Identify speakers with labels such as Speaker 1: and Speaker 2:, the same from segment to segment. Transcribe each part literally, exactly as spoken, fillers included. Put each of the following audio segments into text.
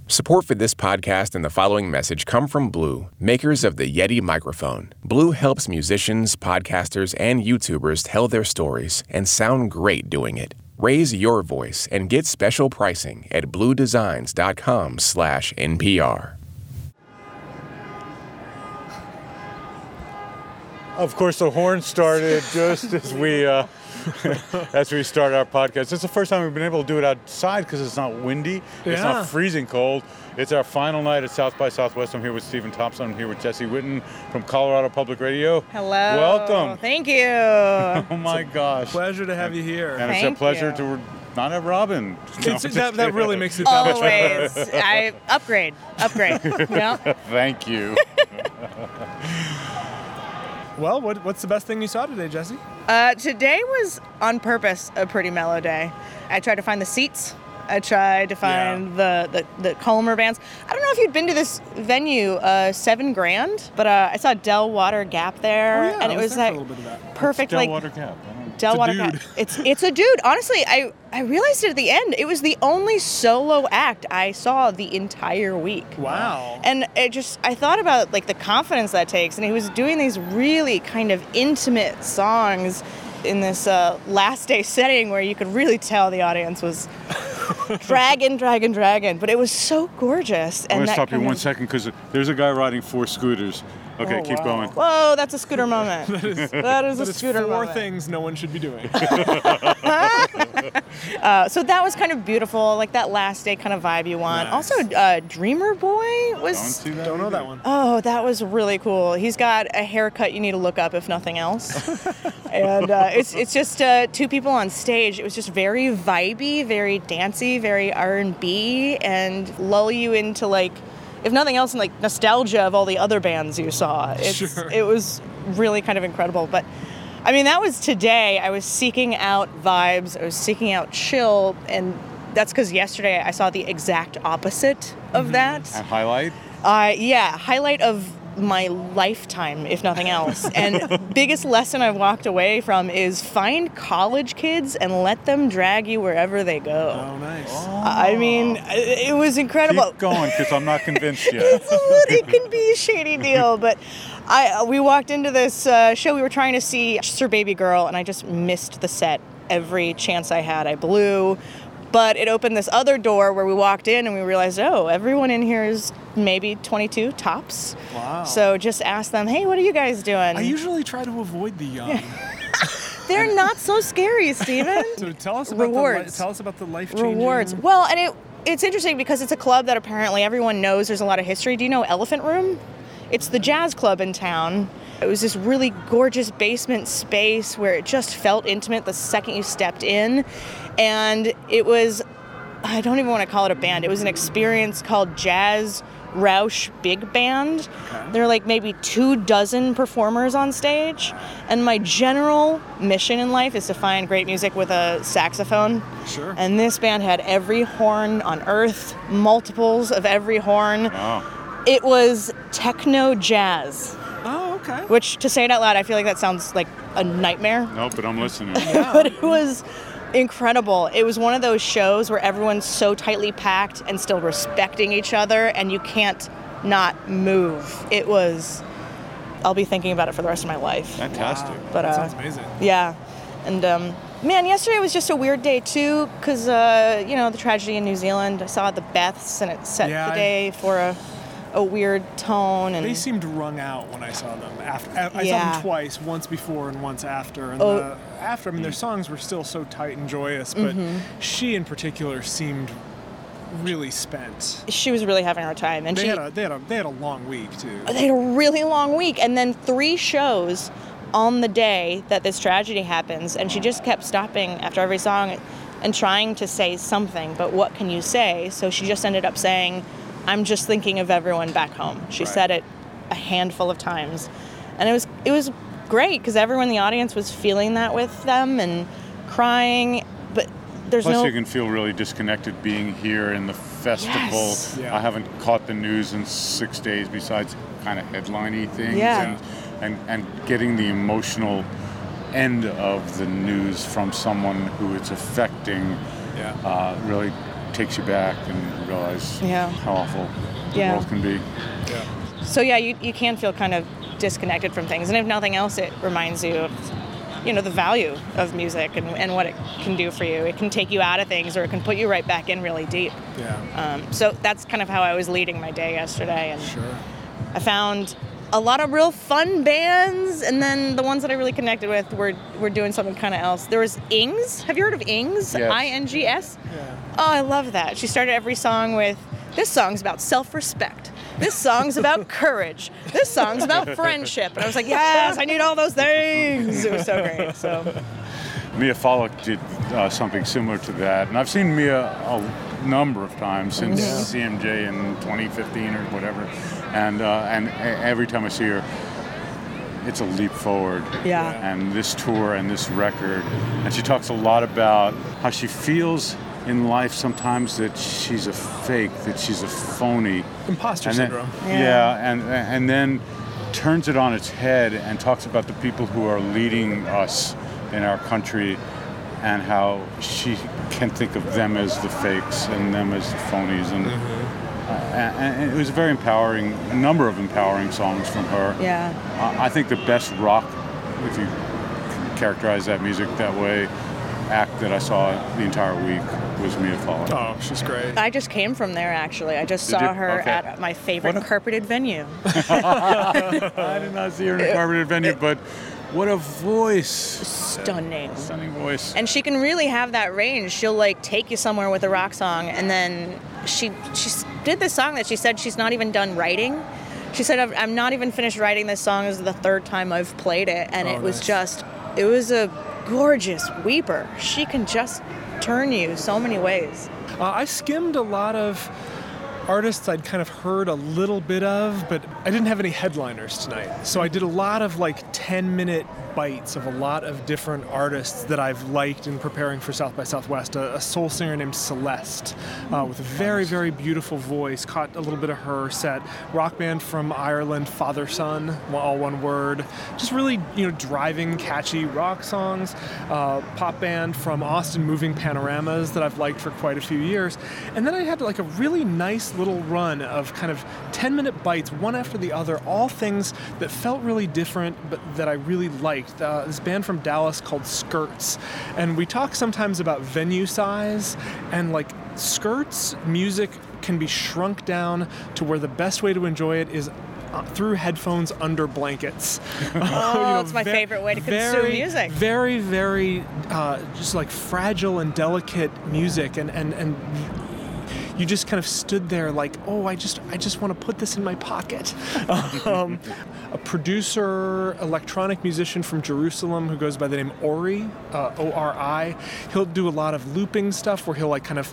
Speaker 1: Support for this podcast and the following message come from Blue, makers of the Yeti microphone. Blue helps musicians, podcasters, and YouTubers tell their stories and sound great doing it. Raise your voice and get special pricing at bluedesigns.com slash NPR.
Speaker 2: Of course, the horn started just as we uh, as we started our podcast. It's the first time we've been able to do it outside because it's not windy.
Speaker 3: Yeah.
Speaker 2: It's not freezing cold. It's our final night at South by Southwest. I'm here with Stephen Thompson. I'm here with Jesse Witten from Colorado Public Radio.
Speaker 4: Hello.
Speaker 2: Welcome.
Speaker 4: Thank you.
Speaker 2: Oh, my gosh.
Speaker 3: Pleasure to have you here.
Speaker 2: And it's
Speaker 4: Thank
Speaker 2: a pleasure
Speaker 4: you.
Speaker 2: to not have Robin. No,
Speaker 3: It's,
Speaker 2: I'm just
Speaker 3: that, that
Speaker 2: kidding.
Speaker 3: really makes it that much better.
Speaker 4: Always. I upgrade. Upgrade. Yeah.
Speaker 2: Thank you.
Speaker 3: Well, what, what's the best thing you saw today, Jesse?
Speaker 4: Uh, today was on purpose a pretty mellow day. I tried to find the seats. I tried to find
Speaker 3: Yeah.
Speaker 4: the, the, the Comer bands. I don't know if you'd been to this venue, uh, Seven Grand, but uh, I saw Del Water Gap there,
Speaker 3: Oh, yeah,
Speaker 4: and
Speaker 3: I
Speaker 4: it
Speaker 3: was
Speaker 4: was
Speaker 3: there
Speaker 4: like
Speaker 3: for a little bit of that.
Speaker 4: perfect,
Speaker 2: Del
Speaker 4: like
Speaker 2: Water Gap. I don't-
Speaker 4: Del
Speaker 3: It's a
Speaker 4: Water
Speaker 3: dude.
Speaker 4: Gap. It's it's a dude. Honestly, I I realized it at the end. It was the only solo act I saw the entire week.
Speaker 3: Wow.
Speaker 4: And it just, I thought about like the confidence that takes, and he was doing these really kind of intimate songs in this uh, last day setting where you could really tell the audience was dragging, dragging, dragging. But it was so gorgeous.
Speaker 2: I'm going to
Speaker 4: that
Speaker 2: stop you
Speaker 4: kind
Speaker 2: one
Speaker 4: of-
Speaker 2: second because there's a guy riding four scooters. Okay,
Speaker 3: Oh,
Speaker 2: keep
Speaker 3: wow.
Speaker 2: going.
Speaker 4: Whoa, that's a scooter moment. that is, that is a
Speaker 3: But it's
Speaker 4: scooter
Speaker 3: four
Speaker 4: moment.
Speaker 3: things no one should be doing.
Speaker 4: Uh, so that was kind of beautiful, like that last day kind of vibe you want.
Speaker 3: Nice.
Speaker 4: Also, uh, Dreamer Boy
Speaker 2: Don't
Speaker 4: was.
Speaker 2: see that.
Speaker 3: Don't know
Speaker 2: either.
Speaker 3: that one.
Speaker 4: Oh, that was really cool. He's got a haircut you need to look up if nothing else. and uh, it's it's just uh, two people on stage. It was just very vibey, very dancey, very R and B, and lull you into like, if nothing else, in like nostalgia of all the other bands you saw. It's,
Speaker 3: Sure.
Speaker 4: It was really kind of incredible. But I mean, that was today. I was seeking out vibes. I was seeking out chill, and that's because yesterday I saw the exact opposite of that.
Speaker 2: And highlight?
Speaker 4: Uh, yeah, highlight of my lifetime, if nothing else. And biggest lesson I've walked away from is find college kids and let them drag you wherever they go.
Speaker 3: Oh, nice.
Speaker 4: I mean, it was incredible.
Speaker 2: Keep going because I'm not convinced yet.
Speaker 4: It's a little- it can be a shady deal, but I we walked into this uh, show. We were trying to see Sir Baby Girl, and I just missed the set every chance I had. I blew. But it opened this other door where we walked in and we realized, oh, everyone in here is maybe twenty-two tops.
Speaker 3: Wow.
Speaker 4: So just ask them, hey, what are you guys doing?
Speaker 3: I usually try to avoid the young.
Speaker 4: They're not so scary, Steven.
Speaker 3: So tell us about
Speaker 4: Rewards.
Speaker 3: the li- tell us about the life-changing
Speaker 4: Rewards. Well, and it it's interesting because it's a club that apparently everyone knows there's a lot of history. Do you know Elephant Room? It's the jazz club in town. It was this really gorgeous basement space where it just felt intimate the second you stepped in. And it was, I don't even want to call it a band. It was an experience called Jazz Roush Big Band.
Speaker 3: Okay.
Speaker 4: There are like maybe two dozen performers on stage. And my general mission in life is to find great music with a saxophone.
Speaker 3: Sure.
Speaker 4: And this band had every horn on earth, multiples of every horn.
Speaker 2: Oh.
Speaker 4: It was techno jazz,
Speaker 3: Oh, okay.
Speaker 4: which to say it out loud, I feel like that sounds like a nightmare.
Speaker 2: No, but I'm listening.
Speaker 4: But it was incredible. It was one of those shows where everyone's so tightly packed and still respecting each other, and you can't not move. It was, I'll be thinking about it for the rest of my life.
Speaker 2: Fantastic.
Speaker 3: Wow.
Speaker 4: But,
Speaker 3: that
Speaker 4: uh,
Speaker 3: sounds amazing.
Speaker 4: Yeah. And, um, man, yesterday was just a weird day, too, because, uh, you know, the tragedy in New Zealand. I saw the Beths, and it set
Speaker 3: Yeah,
Speaker 4: the
Speaker 3: I-
Speaker 4: day for a, a weird tone. And
Speaker 3: They seemed wrung out when I saw them. After I, I saw
Speaker 4: Yeah.
Speaker 3: them twice, once before and once after. And
Speaker 4: Oh.
Speaker 3: the, after, I mean, their songs were still so tight and joyous, but
Speaker 4: Mm-hmm.
Speaker 3: she in particular seemed really spent.
Speaker 4: she was really having a hard time. And
Speaker 3: They
Speaker 4: she
Speaker 3: had a they had a they had a long week too.
Speaker 4: they had a really long week, and then three shows on the day that this tragedy happens, and she just kept stopping after every song and trying to say something, but what can you say? So she just ended up saying, I'm just thinking of everyone back home. She
Speaker 3: Right.
Speaker 4: said it a handful of times, and it was it was great because everyone in the audience was feeling that with them and crying, but there's
Speaker 2: Plus,
Speaker 4: no
Speaker 2: you can feel really disconnected being here in the festival.
Speaker 4: Yes.
Speaker 3: Yeah.
Speaker 2: I haven't caught the news in six days besides kind of headliney things
Speaker 4: Yeah.
Speaker 2: and, and, and getting the emotional end of the news from someone who it's affecting
Speaker 3: Yeah.
Speaker 2: uh, really takes you back and you realize
Speaker 4: Yeah.
Speaker 2: how awful the
Speaker 4: Yeah.
Speaker 2: world can be.
Speaker 4: So yeah, you, you can feel kind of disconnected from things. And if nothing else, it reminds you of, you know, the value of music and, and what it can do for you. It can take you out of things, or it can put you right back in really deep.
Speaker 3: Yeah.
Speaker 4: Um, so that's kind of how I was leading my day yesterday. And
Speaker 3: Sure.
Speaker 4: I found a lot of real fun bands, and then the ones that I really connected with were, were doing something kind of else. There was Ings. Have you heard of Ings?
Speaker 2: Yes.
Speaker 4: I N G S?
Speaker 3: Yeah.
Speaker 4: Oh, I love that. She started every song with, this song's about self-respect. This song's about courage. This song's about friendship. And I was like, yes, I need all those things. It was so great. So
Speaker 2: Mia Follick did uh, something similar to that, and I've seen Mia a number of times since
Speaker 3: Yeah.
Speaker 2: C M J in twenty fifteen or whatever, and uh, and every time I see her, it's a leap forward.
Speaker 4: Yeah.
Speaker 2: And this tour and this record, and she talks a lot about how she feels in life sometimes that she's a fake, that she's a phony.
Speaker 3: Imposter
Speaker 2: And then-
Speaker 3: syndrome.
Speaker 4: Yeah.
Speaker 2: yeah, and and then turns it on its head and talks about the people who are leading us in our country, and how she can think of them as the fakes and them as the phonies, and, uh, and, and it was very empowering. A number of empowering songs from her.
Speaker 4: yeah.
Speaker 2: I I think the best rock, if you characterize that music that way, act that I saw the entire week was Mia Follick.
Speaker 3: Oh, she's great.
Speaker 4: I just came from there, actually. I just
Speaker 2: Did
Speaker 4: saw
Speaker 2: you?
Speaker 4: her
Speaker 2: Okay.
Speaker 4: at my favorite
Speaker 2: What a-
Speaker 4: carpeted venue.
Speaker 2: I did not see her in a carpeted venue, but what a voice!
Speaker 4: Stunning.
Speaker 2: Stunning voice.
Speaker 4: And she can really have that range. She'll like take you somewhere with a rock song, and then she she s- did this song that she said she's not even done writing. She said, "I've- I'm not even finished writing this song. This is the third time I've played it, and
Speaker 3: Oh,
Speaker 4: it was
Speaker 3: nice.
Speaker 4: just, it was a gorgeous weeper. She can just turn you so many ways."
Speaker 3: Uh, I skimmed a lot of artists I'd kind of heard a little bit of, but I didn't have any headliners tonight. So I did a lot of like ten minute bites of a lot of different artists that I've liked in preparing for South by Southwest. A, a soul singer named Celeste uh, with a very, very beautiful voice. Caught a little bit of her set. Rock band from Ireland, Father Son, all one word. Just really, you know, driving, catchy rock songs. Uh, pop band from Austin, Moving Panoramas, that I've liked for quite a few years. And then I had like a really nice little run of kind of ten minute bites, one after the other, all things that felt really different, but that I really liked. Uh, this band from Dallas called Skirts. And we talk sometimes about venue size, and like Skirts music can be shrunk down to where the best way to enjoy it is uh, through headphones under blankets.
Speaker 4: Oh, it's my favorite way to consume
Speaker 3: very,
Speaker 4: music.
Speaker 3: Very, very uh, just like fragile and delicate music, and, and, and you just kind of stood there like, oh, I just I just want to put this in my pocket. um, a producer, electronic musician from Jerusalem who goes by the name Ori, uh, O R I. He'll do a lot of looping stuff where he'll like kind of,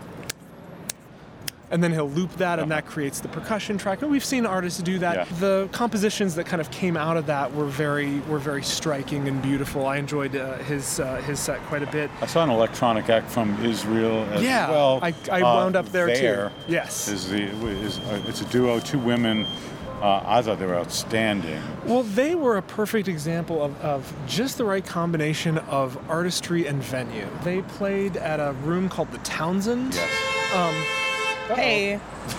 Speaker 3: and then he'll loop that, and that creates the percussion track. And we've seen artists do that.
Speaker 2: Yeah.
Speaker 3: The compositions that kind of came out of that were very were very striking and beautiful. I enjoyed uh, his uh, his set quite a bit.
Speaker 2: I saw an electronic act from Israel as
Speaker 3: Yeah,
Speaker 2: well.
Speaker 3: I, I
Speaker 2: Uh,
Speaker 3: wound up there,
Speaker 2: there
Speaker 3: too. Yes.
Speaker 2: Is the is uh, it's a duo, two women. Uh, I thought they were outstanding.
Speaker 3: Well, they were a perfect example of, of just the right combination of artistry and venue. They played at a room called the Townsend.
Speaker 2: Yes.
Speaker 4: Hey,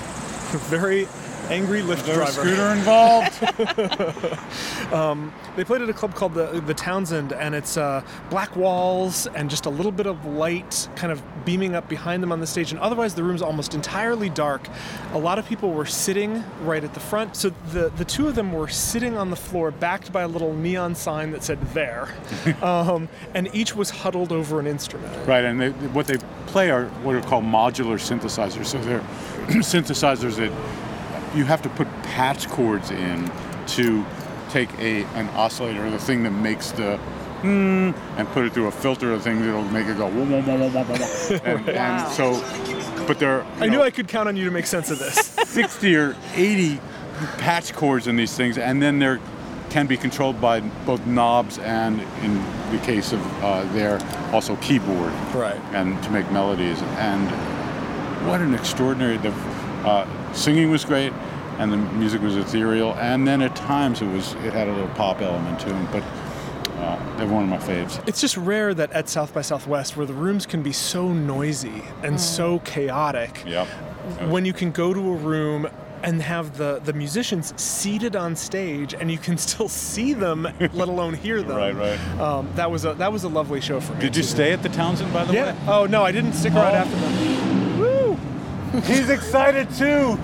Speaker 3: Very angry Lyft
Speaker 2: There was a
Speaker 3: driver.
Speaker 2: scooter involved.
Speaker 3: They played at a club called the the Townsend, and it's uh, black walls and just a little bit of light kind of beaming up behind them on the stage. And otherwise, the room's almost entirely dark. A lot of people were sitting right at the front. So the, the two of them were sitting on the floor, backed by a little neon sign that said "There," um, and each was huddled over an instrument.
Speaker 2: Right, and they, what they play are what are called modular synthesizers. So they're synthesizers that you have to put patch cords in to take a an oscillator, the thing that makes the hmm, and put it through a filter, the thing that'll make it go whoa, whoa, whoa, whoa, whoa, whoa. And,
Speaker 4: Wow.
Speaker 2: and so, but there are
Speaker 3: I knew I could count on you to make sense of this.
Speaker 2: sixty or eighty patch cords in these things, and then they're can be controlled by both knobs and, in the case of uh, their also keyboard,
Speaker 3: Right.
Speaker 2: and to make melodies. And what an extraordinary! The uh, singing was great, and the music was ethereal. And then at times it was it had a little pop element to it. But uh, they're one of my faves.
Speaker 3: It's just rare that at South by Southwest, where the rooms can be so noisy and so chaotic,
Speaker 2: Yep.
Speaker 3: when you can go to a room and have the, the musicians seated on stage and you can still see them, let alone hear them.
Speaker 2: Right, right.
Speaker 3: Um, that was a that was a lovely show for me.
Speaker 2: Did you
Speaker 3: too.
Speaker 2: stay at the Townsend, by the
Speaker 3: Yeah.
Speaker 2: way?
Speaker 3: Oh no, I didn't stick around
Speaker 2: Oh.
Speaker 3: after them. Woo!
Speaker 2: He's excited too.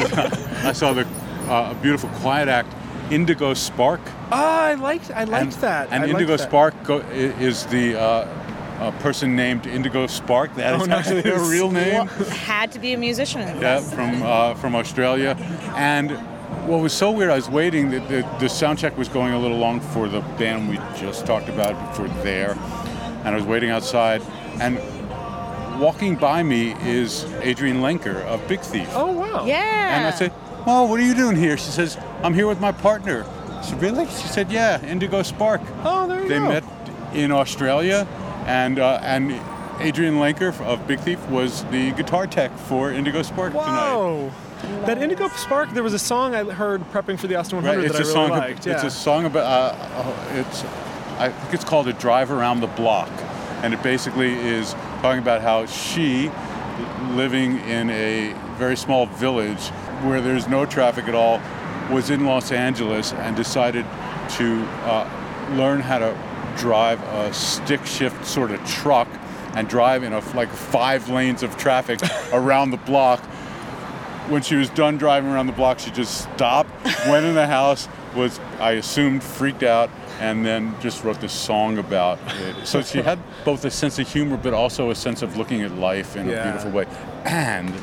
Speaker 2: I saw the uh, beautiful quiet act, Indigo Spark.
Speaker 3: Ah, I liked I liked
Speaker 2: and,
Speaker 3: that.
Speaker 2: And
Speaker 3: I liked
Speaker 2: Indigo
Speaker 3: that.
Speaker 2: Spark go, i- is the uh, a person named Indigo Spark. That is
Speaker 3: Oh,
Speaker 2: actually her
Speaker 3: nice.
Speaker 2: real name.
Speaker 4: Had to be a musician.
Speaker 2: Yeah, from uh, from Australia. And what was so weird, I was waiting. The, the, the sound check was going a little long for the band we just talked about for there, and I was waiting outside. And walking by me is Adrienne Lenker of Big Thief.
Speaker 3: Oh wow.
Speaker 4: Yeah.
Speaker 2: And I said, "Oh, what are you doing here?" She says, "I'm here with my partner." I said, "Really?" She said, "Yeah, Indigo Spark."
Speaker 3: Oh, there you
Speaker 2: They
Speaker 3: go.
Speaker 2: met in Australia, and uh, and Adrienne Lenker of Big Thief was the guitar tech for Indigo Spark tonight.
Speaker 3: Whoa. That Indigo Spark, there was a song I heard prepping for the Austin one
Speaker 2: Right,
Speaker 3: hundred
Speaker 2: it's
Speaker 3: that
Speaker 2: a
Speaker 3: I really
Speaker 2: song.
Speaker 3: liked.
Speaker 2: It's
Speaker 3: yeah.
Speaker 2: a song about. Uh, uh, it's. I think it's called "A Drive Around the Block," and it basically is talking about how she, living in a very small village where there's no traffic at all, was in Los Angeles and decided to uh, learn how to drive a stick shift sort of truck and drive in a like five lanes of traffic around the block. When she was done driving around the block, she just stopped, went in the house, was, I assumed, freaked out, and then just wrote this song about it. So she had both a sense of humor, but also a sense of looking at life in
Speaker 3: Yeah.
Speaker 2: a beautiful way. And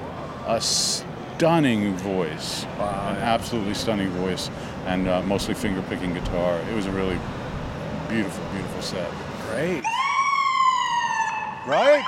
Speaker 2: a stunning voice,
Speaker 3: Wow,
Speaker 2: an
Speaker 3: yeah.
Speaker 2: absolutely stunning voice, and uh, mostly finger-picking guitar. It was a really beautiful, beautiful set.
Speaker 3: Great.
Speaker 2: Right?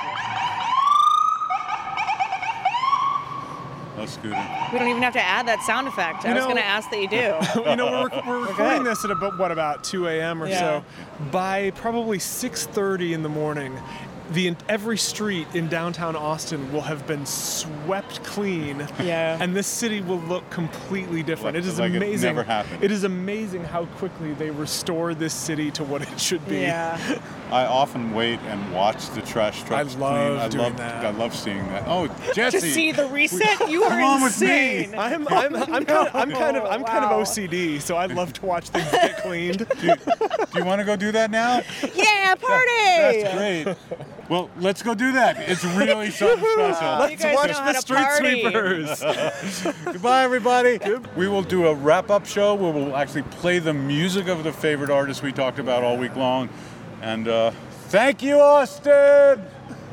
Speaker 2: That's good.
Speaker 4: We don't even have to add that sound effect. I
Speaker 3: You
Speaker 4: was
Speaker 3: know-
Speaker 4: going to ask that you do.
Speaker 3: You know, we're, we're recording
Speaker 4: good.
Speaker 3: this at about, what, about two a.m. or
Speaker 4: Yeah.
Speaker 3: so. By probably six thirty in the morning, the every street in downtown Austin will have been swept clean.
Speaker 4: Yeah.
Speaker 3: And this city will look completely different.
Speaker 2: Like-
Speaker 3: it is
Speaker 2: like it
Speaker 3: amazing.
Speaker 2: never happened.
Speaker 3: It is amazing how quickly they restore this city to what it should be.
Speaker 4: Yeah.
Speaker 2: I often wait and watch the trash trucks
Speaker 3: I love
Speaker 2: clean. I
Speaker 3: doing
Speaker 2: love,
Speaker 3: that.
Speaker 2: I love seeing that. Oh, Jesse!
Speaker 4: To see the reset, you
Speaker 2: Come
Speaker 4: are
Speaker 2: on with me.
Speaker 4: insane.
Speaker 3: I'm I'm I'm kind of I'm kind of I'm kind of
Speaker 4: Wow.
Speaker 3: O C D, so I love to watch things get cleaned.
Speaker 2: Do you, do you want to go do that now?
Speaker 4: Yeah, party!
Speaker 2: That's great. Well, let's go do that. It's really something special.
Speaker 4: You
Speaker 3: Let's
Speaker 4: guys
Speaker 3: watch
Speaker 4: know how
Speaker 3: the
Speaker 4: to
Speaker 3: street
Speaker 4: party.
Speaker 3: sweepers.
Speaker 2: Goodbye, everybody. We will do a wrap-up show where we'll actually play the music of the favorite artists we talked about all week long. And uh, thank you, Austin.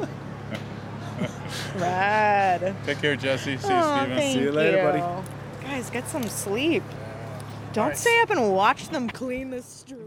Speaker 4: Rad.
Speaker 2: Take care, Jesse. See you,
Speaker 4: Aw,
Speaker 2: Steven.
Speaker 4: thank
Speaker 3: See you later, buddy.
Speaker 4: Guys, get some sleep. Don't stay up and watch them clean the street.